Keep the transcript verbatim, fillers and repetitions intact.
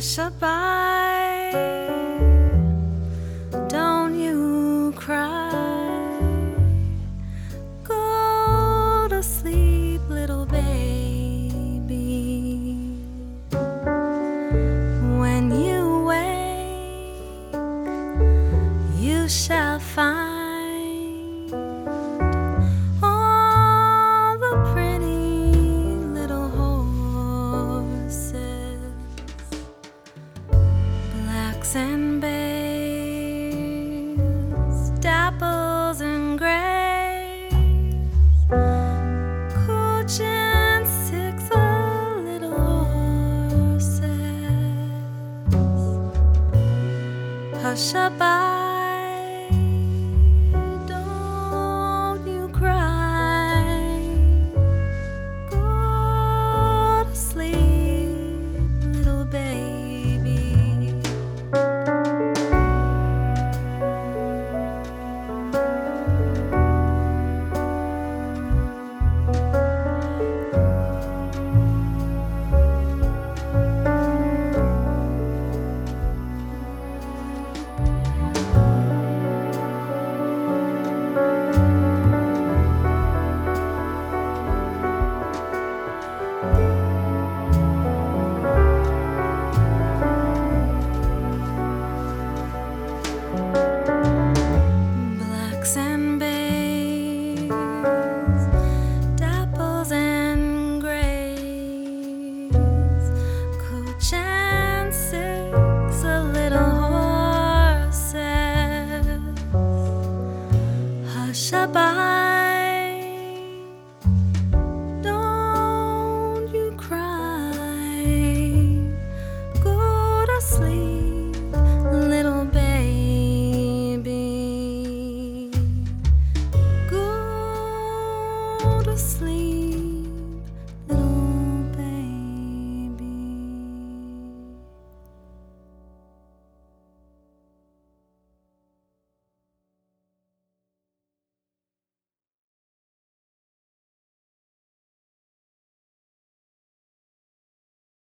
Hush-a-bye, don't you cry. Go to sleep, little baby. When you wake, you shall find all the pretty little horses, blacks and bays, dapples and grays, coach and six little horses. Hush-a-bye, don't you cry. Go to sleep, little baby. Blacks and bays, dapples and grays, coach and six little horses. Hush-a-bye.